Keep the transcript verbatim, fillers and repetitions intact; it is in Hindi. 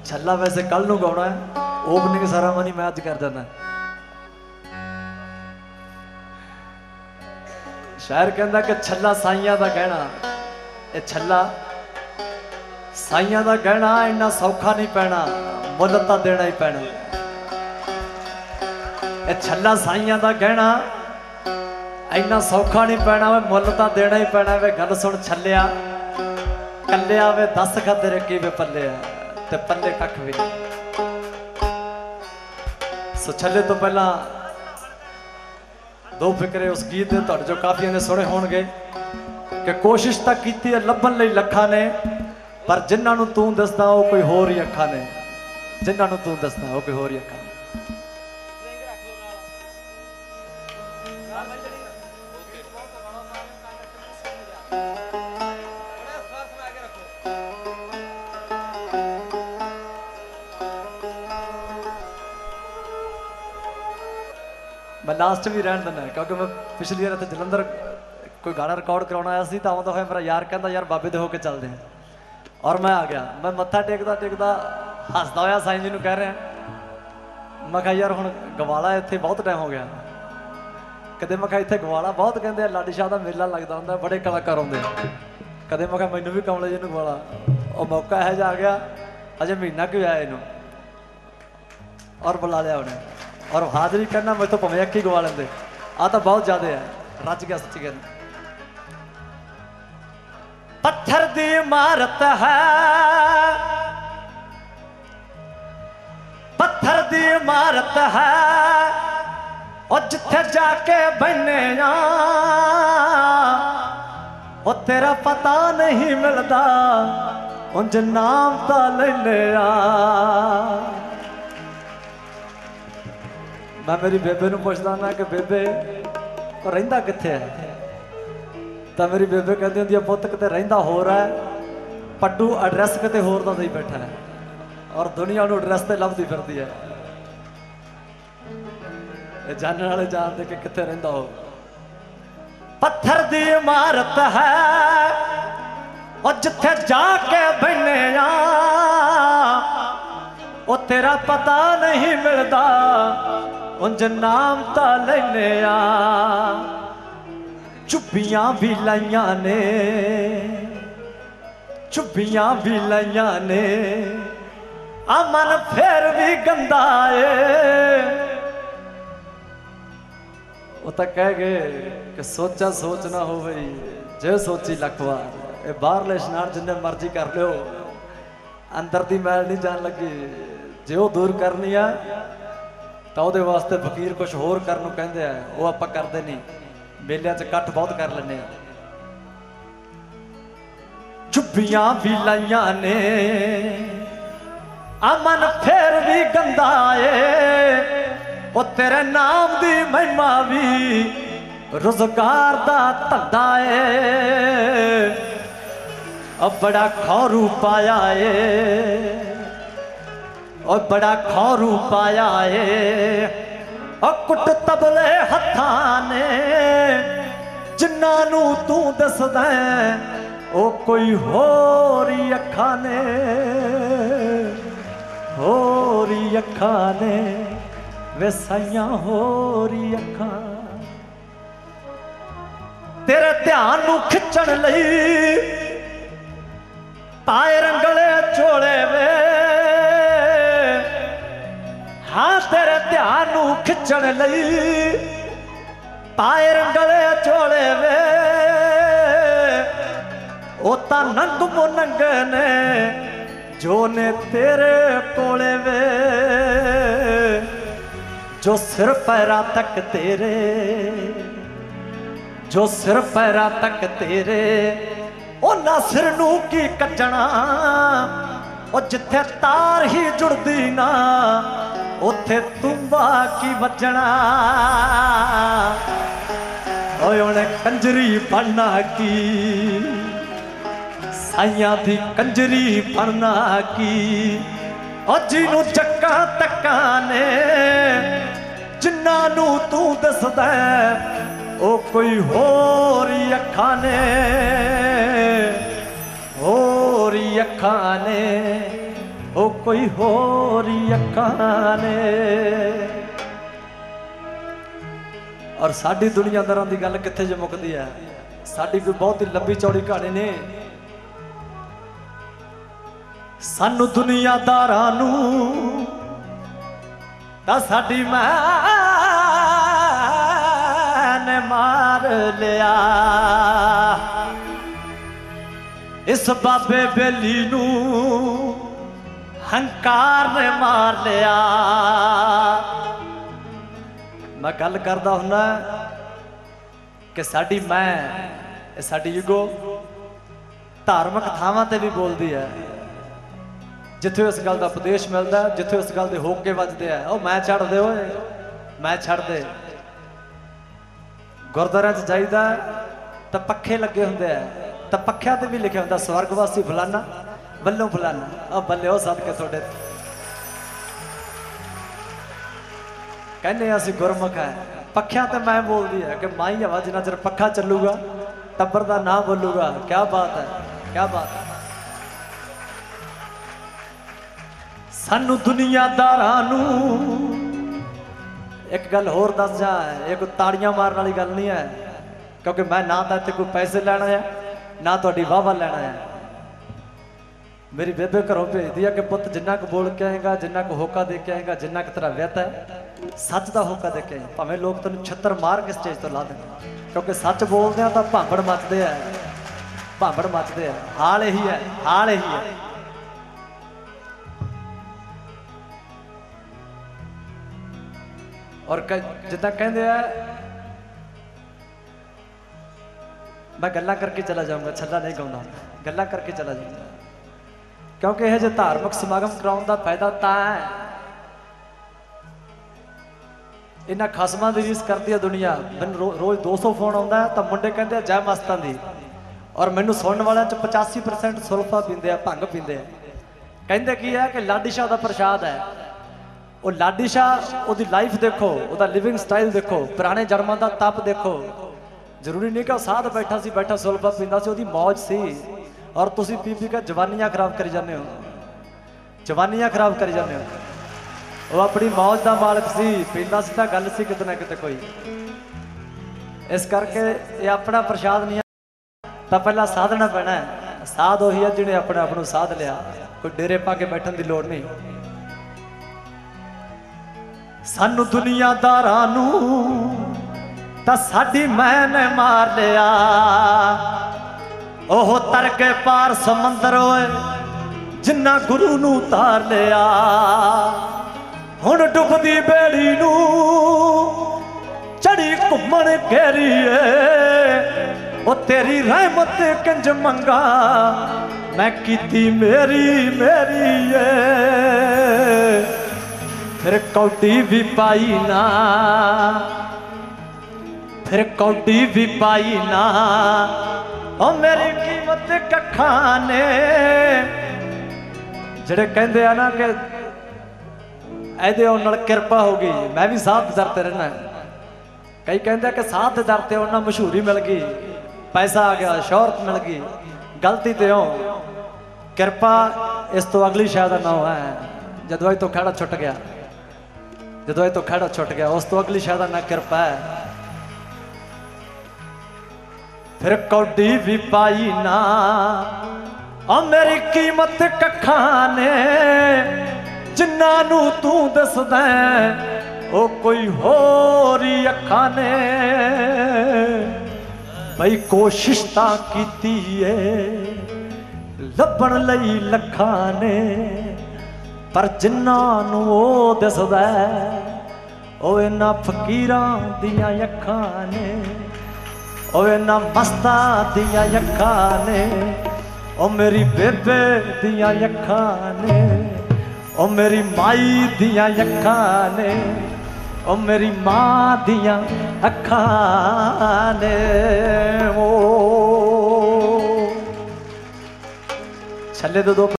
छल्ला वैसे कल नूं गाउणा है, ओपनिंग सैरेमनी मैं अज कर जाना। शायर कहता कि छल्ला साइयां दा गहना, ये छल्ला साइयां दा गहना इन्ना सौखा नहीं पैना, मुल तां देना ही पैना। ये छल्ला साइयां दा गहना इन्ना सौखा नहीं पैना, वे मुल तां देना ही पैना। वे गल सुन छल्लिया कल्लिया, वे दस खा तेरे की वे पल्ले ते पल्ले कख भी नहीं। सो छल्ले तो पहला दो फिक्रे उस गीत दे तुहाडे जो काफियां ने सुने होणगे कि कोशिश तां कीती है लभण लई लखां ने, पर जिन्हां नूं तूं दसदा वो कोई होर ही अखां ने, जिन्हां नूं तूं दसदा वो कोई होर ही अखां ने। मैं लास्ट भी रहन देना क्योंकि मैं पिछली बार इतने जलंधर कोई गाना रिकॉर्ड करवाना आया सी, तो आउंदा होया मेरा यार कहता यार बाबे दे होके चलते हैं, और मैं आ गया। मैं मत्था टेकदा टेकदा हसदा होया साईं जी नूं कह रहा, मैं कहा यार हुण गवाला इत्थे बहुत टाइम हो गया, कदे मैं कहा इत्थे गवाला बहुत कहंदे लाडी शाह दा मेला लगदा हुंदा, बड़े कलाकार आउंदे, कदे मैं कहा मैनूं भी कमले जी नूं गवाला। और मौका इहो जिहा आ गया, अजे महीना क्यों आया इनू और बुला लिया उन्हें, और हाजरी करना मैं तो भवे अक्की गवा लेंदे, आ तो बहुत ज्यादा है। रज गया सच्ची गल। पत्थर दी इमारत है, पत्थर दी इमारत है, और जिथे जाके बहने ओ तेरा पता नहीं मिलता, उंज नाम ता लेने मैं मेरी बेबे नूं पुछदा ना कि बेबे वो रहिंदा कित्थे है, तो मेरी बेबे कहती होंदी है पुत्त किते रहिंदा होर है, पड्डू एड्रैस किते होर दा दई बैठा है, और दुनिया नूं एड्रैस ते लभदी फिरदी है। जानने वाले जानते कि कित्थे रहिंदा हो। पत्थर दी इमारत है, और जिथे जाके बहने ओ तेरा पता नहीं मिलता, उंज नाम ता लेने आ। चुब्बियां भी लाइया ने, चुब्बियां भी लाइया ने, अमन फिर भी गंदा है। वो तो कह गए कि सोचा सोच ना हो गई जे सोची लख बार, ये बाहरले इशनान जिन्ने मर्जी कर लो, अंदर दी मैल नहीं जान लगी। जे वो दूर करनी है तो वो वास्ते फकीर कुछ होर करन नूं कहंदे आ, वो आपां करदे नहीं, मेलियां च कट्ठ बहुत कर लैंदे आ। चुब्बियां भी लाइया ने, अमन फिर भी गंदा है, ओ तेरे नाम दी महिमा भी रोजगार दा धंधा है। अब बड़ा खौरू पाया है, और बड़ा खौरू पाया है, और कुट तबले हत्थां ने, जिन्हां नूं तू दसदा ओ कोई होरी अखां ने, होरी अखां ने, वे साइयां होरी अखां। तेरे ध्यान नूं खिचण लई पाए रंगले चोले वे, हाँ तेरे ध्यान नूं खिचण लई पाए रंगले चोले वे, ओ तां नंग मुनंग ने जो ने तेरे कोले वे, जो सिर पैरा तक तेरे, जो सिर पैरा तक तेरे, ओ ना सिर नूं की कचना, ओ जिथे तार ही जुड़दी ना उथे तुम्बा की बजना। ओए उन्हें कंजरी पढ़ना की, साइयां दी कंजरी पढ़ना की, और जिन्नू चक्का तक्का ने, जिन्हां नूं तू दसदा ओ कोई होरी अखां ने, होरी अखां ने, ओ कोई होर अखां ने। और साडी दुनियादारां दी गल कित्थे ज मुकदी है। साडी कोई बहुत ही लंबी चौड़ी कहानी ने। सानू दुनियादारां नू तां साडी मां ने मार लिया। इस बाबे बेली नू हंकार ने मार लिया। मैं गल करदा हुन्ना कि साडी मैं साडी ईगो धार्मिक थावां ते भी बोलदी है। जिथे इस गल का उपदेश मिलता है, जिथे इस गल के होके वजदे है, ओ मैं छड़ दे ओए मैं छड़ दे। गुरद्वारे च जाईदा तो पखे लगे हुंदे है, तो पखिया ते भी लिखा होंदा स्वर्गवासी फलाना बल्लों फलाना। ओ बल्ले ओ सदके तुहाडे कहने असीं गुरमुख है। पखिया तो मैं बोलदी है कि माई हवा जिन्ना चिर पखा चलूगा टब्बर दा ना बोलूगा। क्या बात है, क्या बात है। सानू दुनियादारां नू एक गल होर दस जा, एक ताड़ियां मारन वाली गल नहीं है, क्योंकि मैं ना तो इत्थे कोई पैसे लैना है ना तुहाडी वाहवा लैना है। मेरी बेबे घरों भेजदी है कि पुत जिन्ना को बोल के आएगा, जिन्ना को होका दे के आएगा, जिन्ना को तेरा व्यत है सच का होका दे के। भावें लोग तेन छत्तर मार के स्टेज तो ला दें, क्योंकि सच बोलते हैं तो भांबड़ मचते हैं, भांबड़ मचते हैं। हाल यही है, हाल यही है। और जिदा कहते हैं मैं गल्लां करके चला जाऊंगा, छल्ला नहीं गाउंदा, गल्लां करके चला जाऊंगा। क्योंकि यह जो धार्मिक समागम कराने का फायदा ता है, इन्हां खसमां दी रीस करती है दुनिया। मैनूं रो, रोज़ दो सौ फोन आता है तो मुंडे कहते जय मस्तां दी, और मैनूं सुनने वालों च पचासी परसेंट सुल्फा पींदे आ, भंग पींदे आ। कहते की है कि लाडी शाह का प्रशाद है। वो लाडी शाह उसकी लाइफ देखो, उसका लिविंग स्टाइल देखो, पुराने जन्मां का तप देखो। जरूरी नहीं कि वह साध बैठा सी बैठा सुल्फा पींदा सी, उसकी मौज सी। और तुसी पी पी के जवानियां खराब करी जाते हो, जवानियां खराब करी जाते हो। वो अपनी मौज का मालक सी, पींदा सी तां गल सी किते ना किते कोई। इस करके ये अपना प्रशाद नहीं तो पहला साधना पैना है। साध उही है जिन्हें अपने आप को साध लिया, कोई डेरे पा के बैठन की लोड़ नहीं। सानू दुनियादारां नू तां साडी मैं ने मार लिया। ओह तर के पार समंदर होए जिन्ना गुरु नू तार लिया। हुण डुबदी बेड़ी नू चढ़ी घुमण घेरीए। ओ तेरी रहमत कंज मंगा मैं कीती मेरी मेरी है। फिर कौडी भी पाई ना, फिर कौडी भी पाई ना। ओ मेरी कीमत कखां ने। जिहड़े कहंदे आ ना कि ਇਹਦੇ ਨਾਲ किरपा होगी, मैं भी साथ दरते रहना। कई कहते कि साथ दरते उन्हें मशहूरी मिल गई, पैसा आ गया, शोहरत मिल गई। गलती तो हो, किरपा इस तो अगली शायद नाम है। जदों तो खड़ा छुट गया, जदों तो खड़ा छुट गया, उस तो अगली शायद ना किरपा है। फिर कौडी भी पाई ना, और मेरी कीमत कखां ने। जिन्ना नू तू दसदा ओ कोई होर अखां ने। बई कोशिश तां कीती है लभण लई लखां ने, पर जिन्ना नू ओ दसदा ओ इन्हां फकीरां दियां अखां ने। ओ इन्हां मस्तां दियां अखां ने। ओ मेरी बेबे दियां अखां ने। ओ मेरी माई दियां अखां ने। ओ मेरी मां दियां अखां ने। ओ छल्ले दो दो